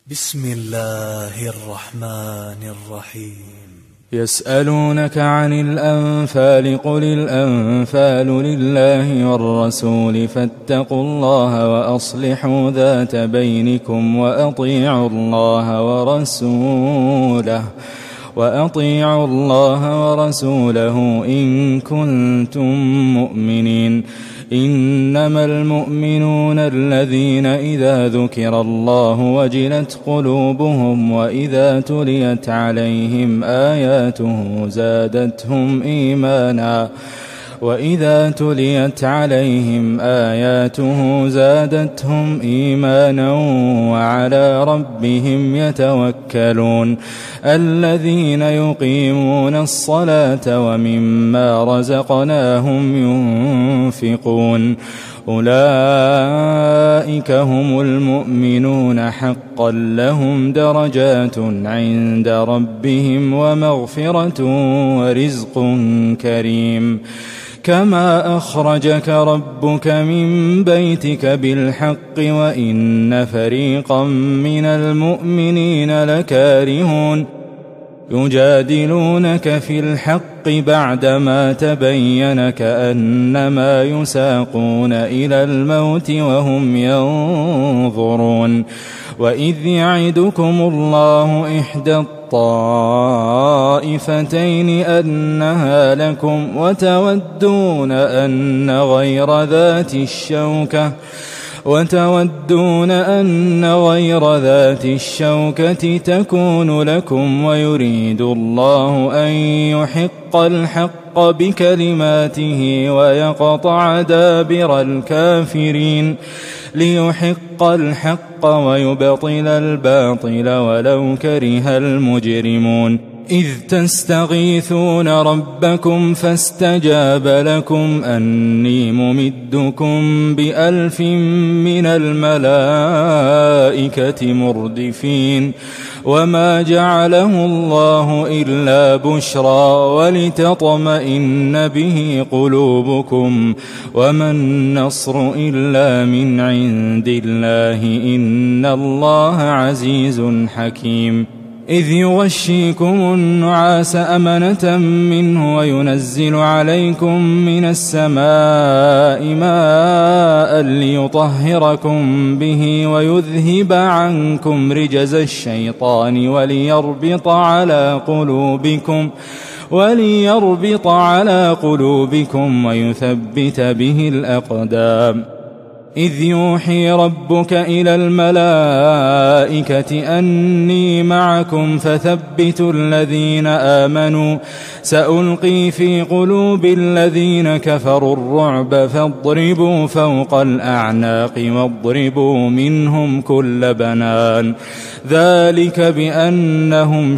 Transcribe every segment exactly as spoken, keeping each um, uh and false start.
بسم الله الرحمن الرحيم. يسألونك عن الأنفال قل الأنفال لله والرسول فاتقوا الله وأصلحوا ذات بينكم وأطيعوا الله ورسوله وأطيعوا الله ورسوله إن كنتم مؤمنين. إنما المؤمنون الذين إذا ذكر الله وجلت قلوبهم وإذا تليت عليهم آياته زادتهم إيمانا وإذا تليت عليهم آياته زادتهم إيمانا وعلى ربهم يتوكلون. الذين يقيمون الصلاة ومما رزقناهم ينفقون أولئك هم المؤمنون حقا لهم درجات عند ربهم ومغفرة ورزق كريم. كما أخرجك ربك من بيتك بالحق وإن فريقا من المؤمنين لكارهون يجادلونك في الحق بعدما تبين كأنما يساقون إلى الموت وهم ينظرون. وإذ يعدكم الله إحدى الطائفتين أنها لكم وتودون أن غير ذات الشوكة وتودون أن غير ذات الشوكة تكون لكم ويريد الله أن يحق الحق بكلماته ويقطع دابر الكافرين ليحق الحق ويبطل الباطل ولو كره المجرمون. إذ تستغيثون ربكم فاستجاب لكم أني ممدكم بألف من الملائكة مردفين. وما جعله الله إلا بشرى ولتطمئن به قلوبكم وما النصر إلا من عند الله إن الله عزيز حكيم. إذ يغشيكم النعاس أمنة منه وينزل عليكم من السماء ماء ليطهركم به ويذهب عنكم رجز الشيطان وليربط على قلوبكم وليربط على قلوبكم ويثبت به الأقدام. إذ يوحي ربك إلى الملائكة أني معكم فثبتوا الذين آمنوا سألقي في قلوب الذين كفروا الرعب فاضربوا فوق الأعناق واضربوا منهم كل بنان. ذلك بأنهم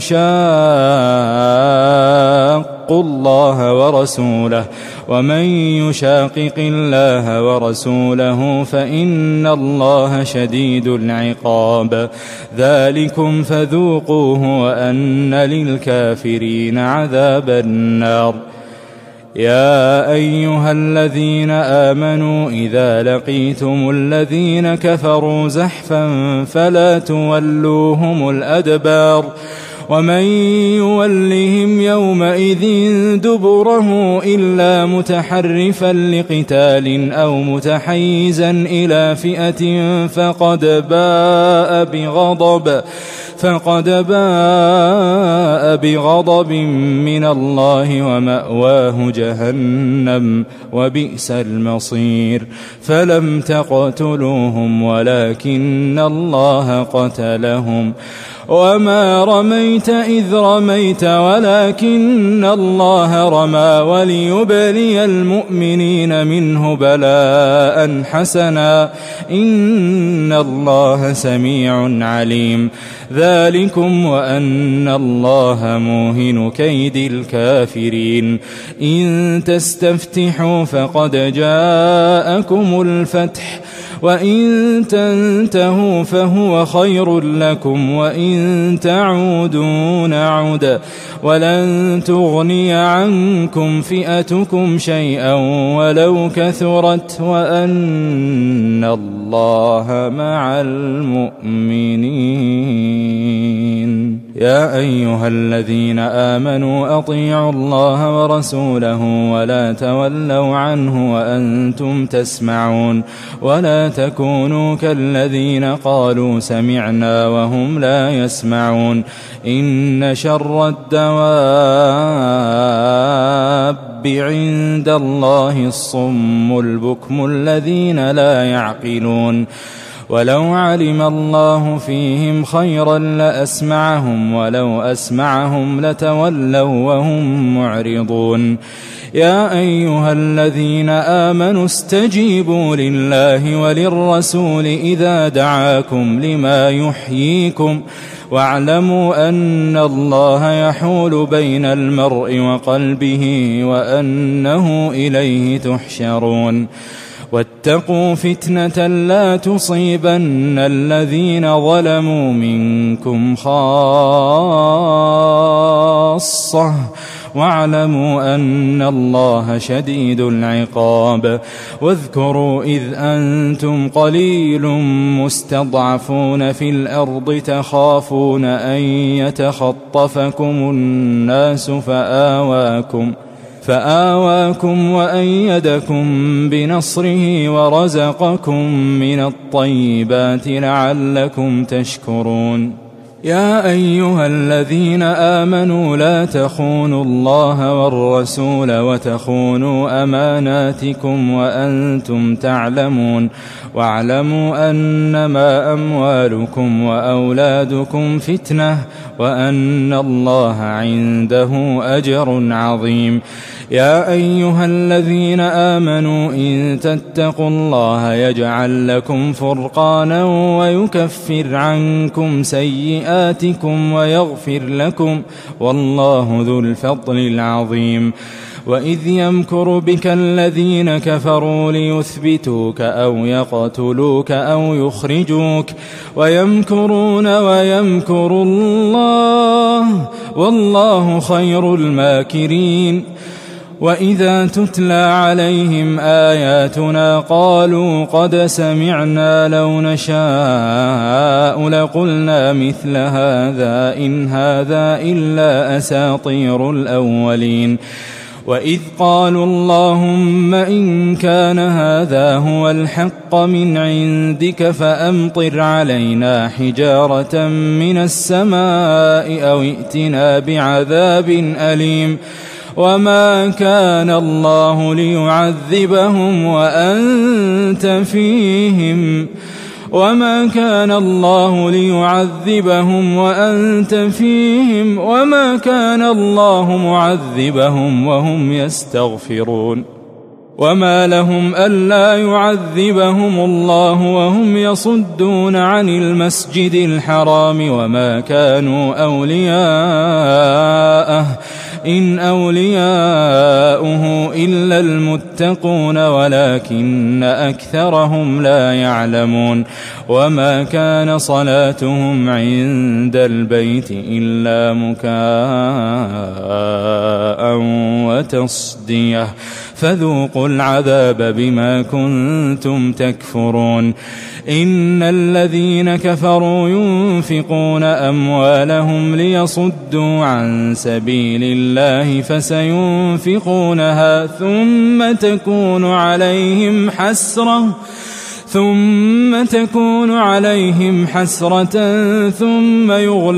شاقوا الله ورسوله ومن يشاقق الله ورسوله فإن الله شديد العقاب. ذلكم فذوقوه وأن للكافرين عذاب النار. يا أيها الذين آمنوا إذا لقيتم الذين كفروا زحفا فلا تولوهم الأدبار ومن يولهم يومئذ دبره إلا متحرفا لقتال أو متحيزا إلى فئة فقد باء بغضب فقد باء بغضب من الله ومأواه جهنم وبئس المصير. فلم تقتلوهم ولكن الله قتلهم وما رميت إذ رميت ولكن الله رمى وليبلي المؤمنين منه بلاء حسنا إن الله سميع عليم. ذلكم وأن الله موهن كيد الكافرين. إن تستفتحوا فقد جاءكم الفتح وإن تنتهوا فهو خير لكم وإن تعودوا نعد ولن تغني عنكم فئتكم شيئا ولو كثرت وأن الله مع المؤمنين. يا أيها الذين آمنوا أطيعوا الله ورسوله ولا تولوا عنه وأنتم تسمعون ولا تكونوا كالذين قالوا سمعنا وهم لا يسمعون. إن شر الدواب عند الله الصم البكم الذين لا يعقلون. ولو علم الله فيهم خيرا لأسمعهم ولو أسمعهم لتولوا وهم معرضون. يا أيها الذين آمنوا استجيبوا لله وللرسول إذا دعاكم لما يحييكم واعلموا أن الله يحول بين المرء وقلبه وأنه إليه تحشرون. واتقوا فتنة لا تصيبن الذين ظلموا منكم خاصة واعلموا أن الله شديد العقاب. واذكروا إذ أنتم قليل مستضعفون في الأرض تخافون أن يتخطفكم الناس فآواكم فآواكم وأيدكم بنصره ورزقكم من الطيبات لعلكم تشكرون. يا أيها الذين آمنوا لا تخونوا الله والرسول وتخونوا أماناتكم وأنتم تعلمون. واعلموا أنما أموالكم وأولادكم فتنة وأن الله عنده أجر عظيم. يا أيها الذين آمنوا إن تتقوا الله يجعل لكم فرقانا ويكفر عنكم سيئاتكم ويغفر لكم والله ذو الفضل العظيم. وإذ يمكر بك الذين كفروا ليثبتوك أو يقتلوك أو يخرجوك ويمكرون ويمكر الله والله خير الماكرين. وإذا تتلى عليهم آياتنا قالوا قد سمعنا لو نشاء لقلنا مثل هذا إن هذا إلا أساطير الأولين. وإذ قالوا اللهم إن كان هذا هو الحق من عندك فأمطر علينا حجارة من السماء أو ائتنا بعذاب أليم. وما كان الله ليعذبهم وأنت فيهم وما كان الله ليعذبهم وأنت فيهم وما كان الله معذبهم وهم يستغفرون. وما لهم ألا يعذبهم الله وهم يصدون عن المسجد الحرام وما كانوا أولياءه إن أولياؤه إلا المتقون ولكن أكثرهم لا يعلمون. وما كان صلاتهم عند البيت إلا مكاء وتصدية فذوقوا العذاب بما كنتم تكفرون. إن الذين كفروا ينفقون أموالهم ليصدوا عن سبيل الله فسينفقونها ثم تكون عليهم حسرة ثم تكون عليهم حسرة ثم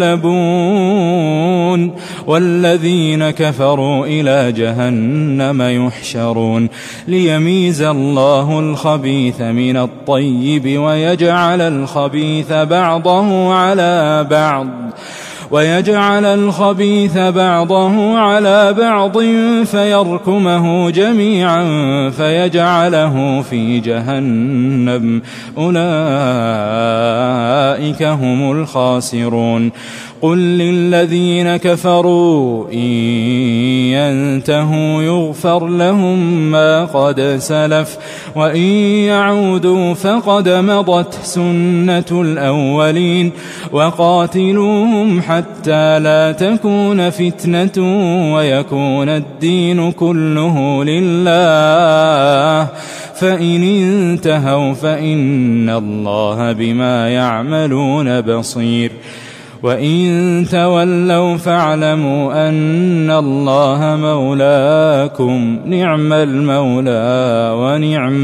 يغلبون والذين كفروا إلى جهنم يحشرون. ليميز الله الخبيث من الطيب ويجعل الخبيث بعضه على بعض ويجعل الخبيث بعضه على بعض فيركمه جميعا فيجعله في جهنم أولئك أولئك هم الخاسرون قل للذين كفروا إن ينتهوا يغفر لهم ما قد سلف وإن يعودوا فقد مضت سنة الأولين وقاتلوهم حتى لا تكون فتنة ويكون الدين كله لله فإن انتهوا فإن الله بما يعملون بصير وإن تولوا فاعلموا أن الله مولاكم نعم المولى ونعم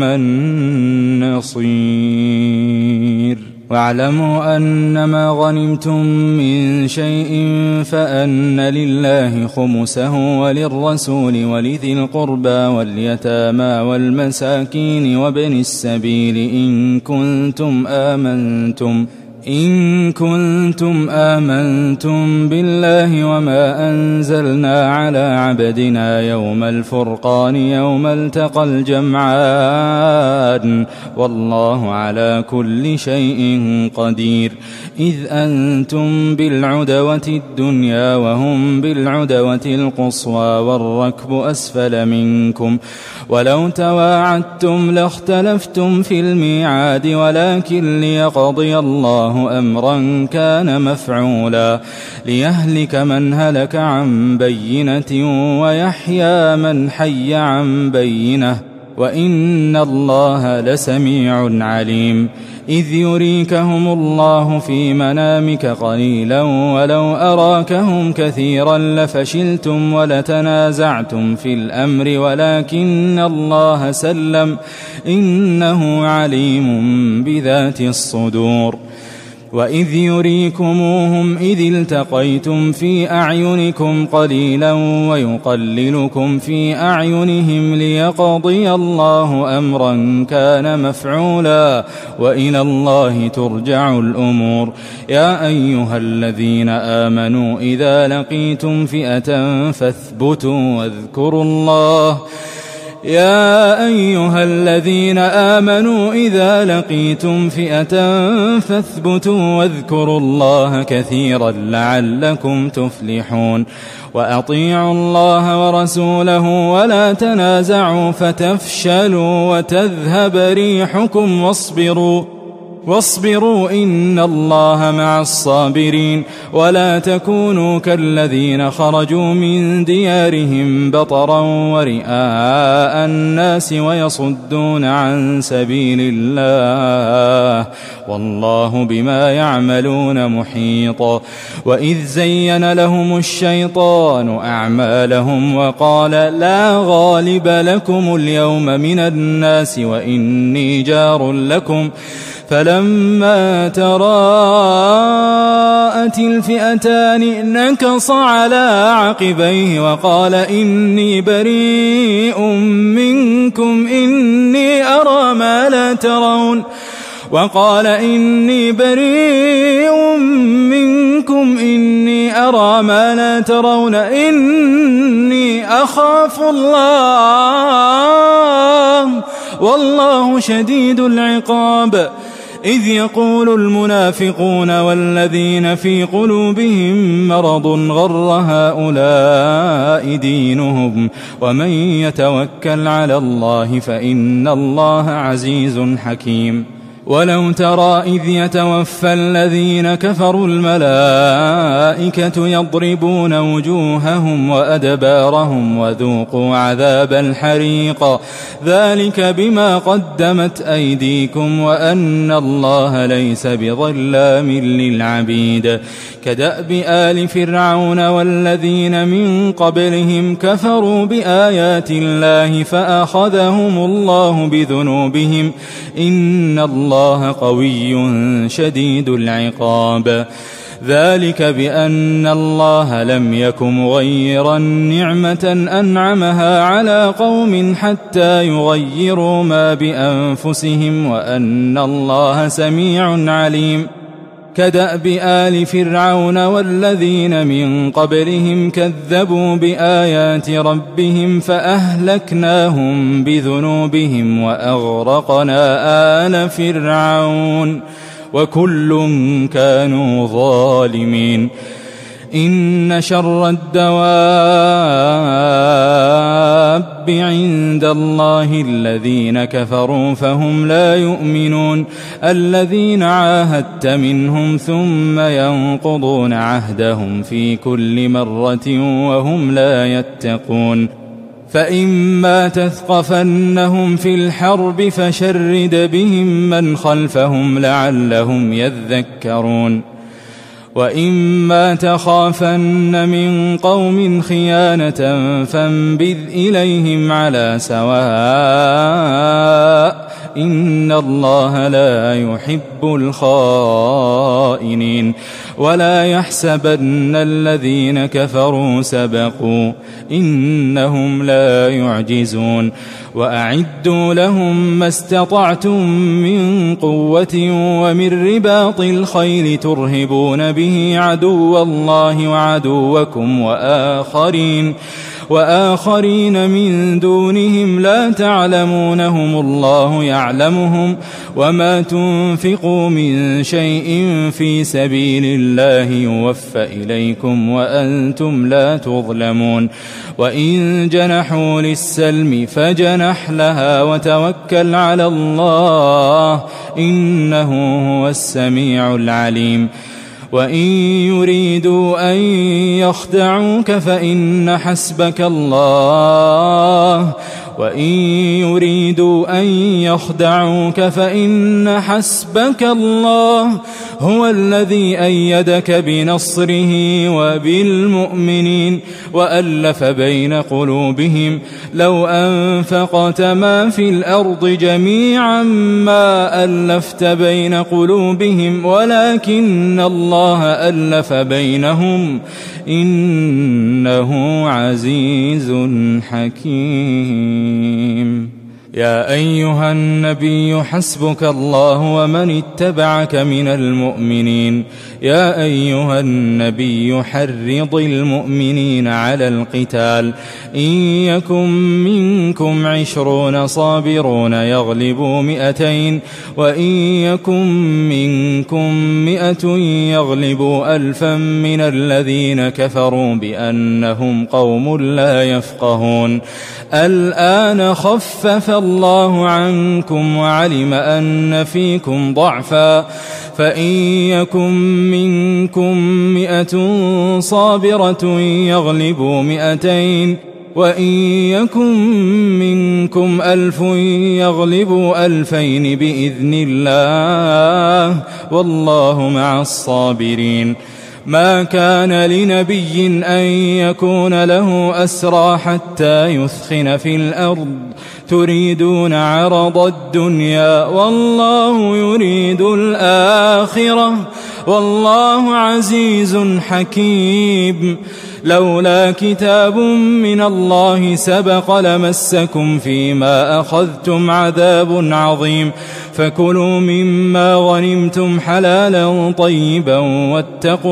النصير واعلموا أنما غنمتم من شيء فأن لله خمسه وللرسول ولذي القربى واليتامى والمساكين وابن السبيل إن كنتم آمنتم إن كنتم آمنتم بالله وما أنزلنا على عبدنا يوم الفرقان يوم التقى الجمعان والله على كل شيء قدير إذ أنتم بالعدوة الدنيا وهم بالعدوة القصوى والركب أسفل منكم ولو تواعدتم لاختلفتم في الميعاد ولكن ليقضي الله أمرا كان مفعولا ليهلك من هلك عن بينة ويحيى من حي عن بينة وإن الله لسميع عليم إذ يريكهم الله في منامك قليلا ولو أراكهم كثيرا لفشلتم ولتنازعتم في الأمر ولكن الله سلم إنه عليم بذات الصدور وإذ يريكموهم إذ التقيتم في أعينكم قليلا ويقللكم في أعينهم ليقضي الله أمرا كان مفعولا وإلى الله ترجع الأمور يا أيها الذين آمنوا إذا لقيتم فئة فاثبتوا واذكروا الله يا أيها الذين آمنوا إذا لقيتم فئة فاثبتوا واذكروا الله كثيرا لعلكم تفلحون وأطيعوا الله ورسوله ولا تنازعوا فتفشلوا وتذهب ريحكم واصبروا واصبروا إن الله مع الصابرين ولا تكونوا كالذين خرجوا من ديارهم بطرا ورئاء الناس ويصدون عن سبيل الله والله بما يعملون محيط وإذ زين لهم الشيطان أعمالهم وقال لا غالب لكم اليوم من الناس وإني جار لكم فلما تراءت الفئتان نكص على عقبيه وقال إني بريء منكم إني أرى ما لا ترون وقال إني بريء منكم إني أرى ما لا ترون إني أخاف الله والله شديد العقاب إذ يقول المنافقون والذين في قلوبهم مرض غر هؤلاء دينهم ومن يتوكل على الله فإن الله عزيز حكيم ولو ترى إذ يتوفى الذين كفروا الملائكة يضربون وجوههم وأدبارهم وذوقوا عذاب الحريق ذلك بما قدمت أيديكم وأن الله ليس بظلام للعبيد كدأب آل فرعون والذين من قبلهم كفروا بآيات الله فأخذهم الله بذنوبهم إن الله الله قوي شديد العقاب ذلك بأن الله لم يك مغيرا نعمة أنعمها على قوم حتى يغيروا ما بأنفسهم وأن الله سميع عليم كدأب آل فرعون والذين من قبلهم كذبوا بآيات ربهم فأهلكناهم بذنوبهم وأغرقنا آل فرعون وكل كانوا ظالمين. إن شر الدواب عند الله الذين كفروا فهم لا يؤمنون، الذين عاهدت منهم ثم ينقضون عهدهم في كل مرة وهم لا يتقون. فإما تثقفنهم في الحرب فشرد بهم من خلفهم لعلهم يذكرون. وإما تخافن من قوم خيانة فانبذ إليهم على سواء، إن الله لا يحب الخائنين. ولا يحسبن الذين كفروا سبقوا، إنهم لا يعجزون. وأعدوا لهم ما استطعتم من قوة ومن رباط الخيل ترهبون به عدو الله وعدوكم وآخرين وآخرين من دونهم لا تعلمونهم الله يعلمهم، وما تنفقوا من شيء في سبيل الله يوفى إليكم وأنتم لا تظلمون. وإن جنحوا للسلم فجنح لها وتوكل على الله، إنه هو السميع العليم. وإن يريدوا أن يخدعوك فإن حسبك الله وإن يريدوا أن يخدعوك فإن حسبك الله هو الذي أيدك بنصره وبالمؤمنين وألف بين قلوبهم. لو أنفقت ما في الأرض جميعا ما ألفت بين قلوبهم ولكن الله ألف بينهم، إنه عزيز حكيم. يا أيها النبي حسبك الله ومن اتبعك من المؤمنين. يا أيها النبي حرض المؤمنين على القتال، إن يكن منكم عشرون صابرون يغلبوا مئتين، وإن يكن منكم مئة يغلبوا ألفا من الذين كفروا بأنهم قوم لا يفقهون. الآن خفف الله عنكم وعلم أن فيكم ضعفا، فإن يكن منكم مئة صابرة يغلبوا مئتين، وإن يكن منكم ألف يغلبوا ألفين بإذن الله، والله مع الصابرين. ما كان لنبي أن يكون له أسرى حتى يثخن في الأرض، تريدون عرض الدنيا والله يريد الآخرة، والله عزيز حكيم. لولا كتاب من الله سبق لمسكم فيما أخذتم عذاب عظيم، فكلوا مما غنمتم حلالا طيبا واتقوا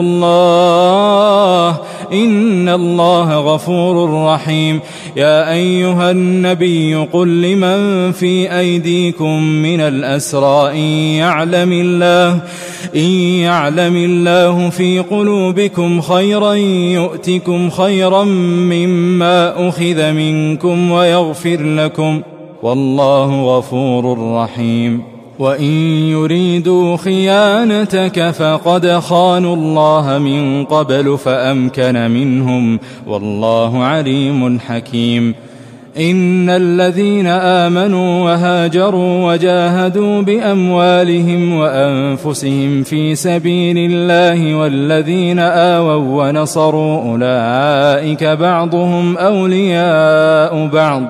الله، إن الله غفور رحيم. يا أيها النبي قل لمن في أيديكم من الأسرى إن يعلم الله إن يعلم الله في قلوبكم خيرا يؤتكم خيرا مما أخذ منكم ويغفر لكم، والله غفور رحيم. وإن يريدوا خيانتك فقد خانوا الله من قبل فأمكن منهم، والله عليم حكيم. إن الذين آمنوا وهاجروا وجاهدوا بأموالهم وأنفسهم في سبيل الله والذين آووا ونصروا أولئك بعضهم أولياء بعض،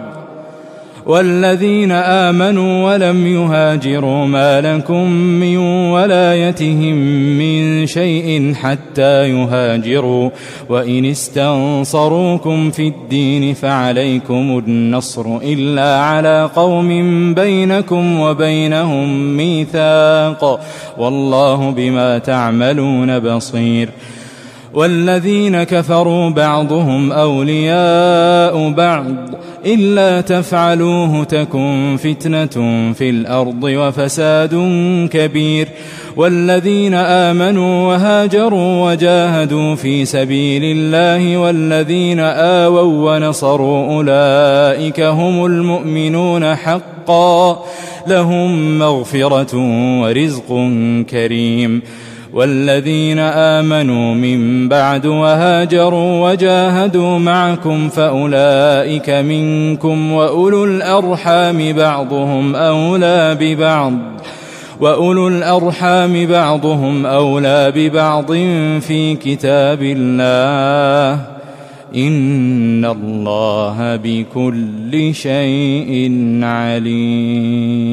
والذين آمنوا ولم يهاجروا ما لكم من ولايتهم من شيء حتى يهاجروا، وإن استنصروكم في الدين فعليكم النصر إلا على قوم بينكم وبينهم ميثاق، والله بما تعملون بصير. والذين كفروا بعضهم أولياء بعض إلا تفعلوه تكن فتنة في الأرض وفساد كبير. والذين آمنوا وهاجروا وجاهدوا في سبيل الله والذين آووا ونصروا أولئك هم المؤمنون حقا لهم مغفرة ورزق كريم. والذين آمنوا من بعد وهاجروا وجاهدوا معكم فأولئك منكم وأولو الأرحام بعضهم أولى ببعض وأولو الأرحام بعضهم أولى ببعض في كتاب الله إن الله بكل شيء عليم.